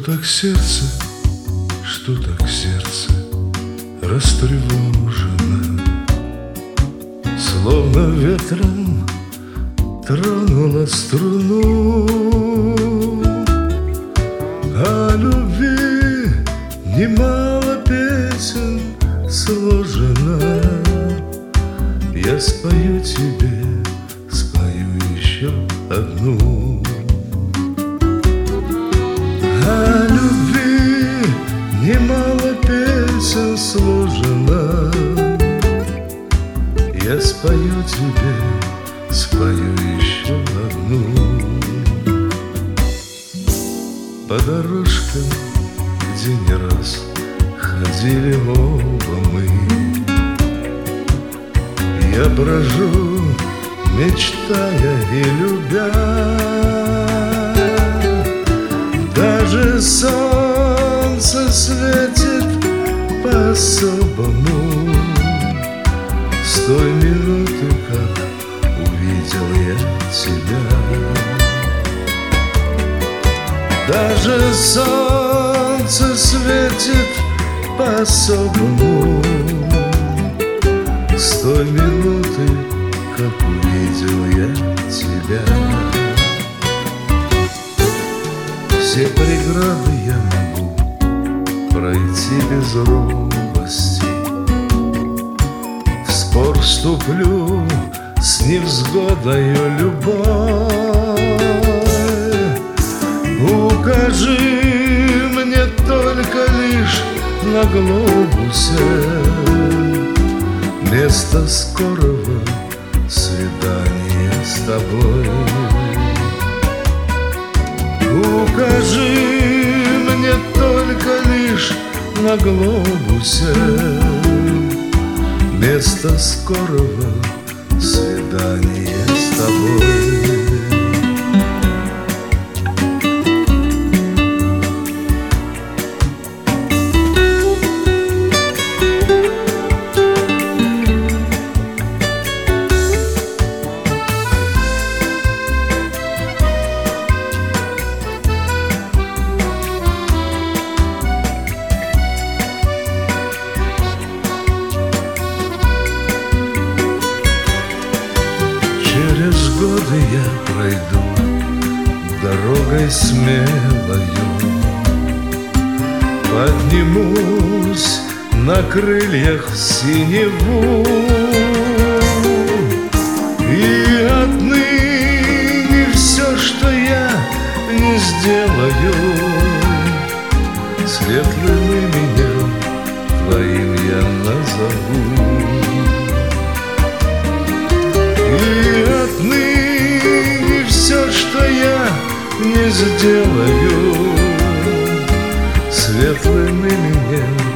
так сердце растревожено, словно ветром тронула струну. О любви немало песен сложено. Я спою тебе, спою еще одну. О любви немало песен сложено. Я спою тебе, спою еще одну. По дорожкам, где не раз ходили оба мы, я брожу, мечтая и любя. Даже солнце светит по-особому с той минуты, как увидел я тебя. Даже солнце светит по-особому с той минуты, как увидел я тебя. Все преграды я могу пройти без робости. В спор вступлю с невзгодою любовь. Укажи мне только лишь на глобусе место скорого свидания с тобой. Укажи мне только лишь на глобусе место скорого свидания с тобой. Через годы я пройду дорогой смелою, поднимусь на крыльях в синеву, и отныне все, что я не сделаю, светлым именем твоим я назову. И отныне все, что я не сделаю, светлым именем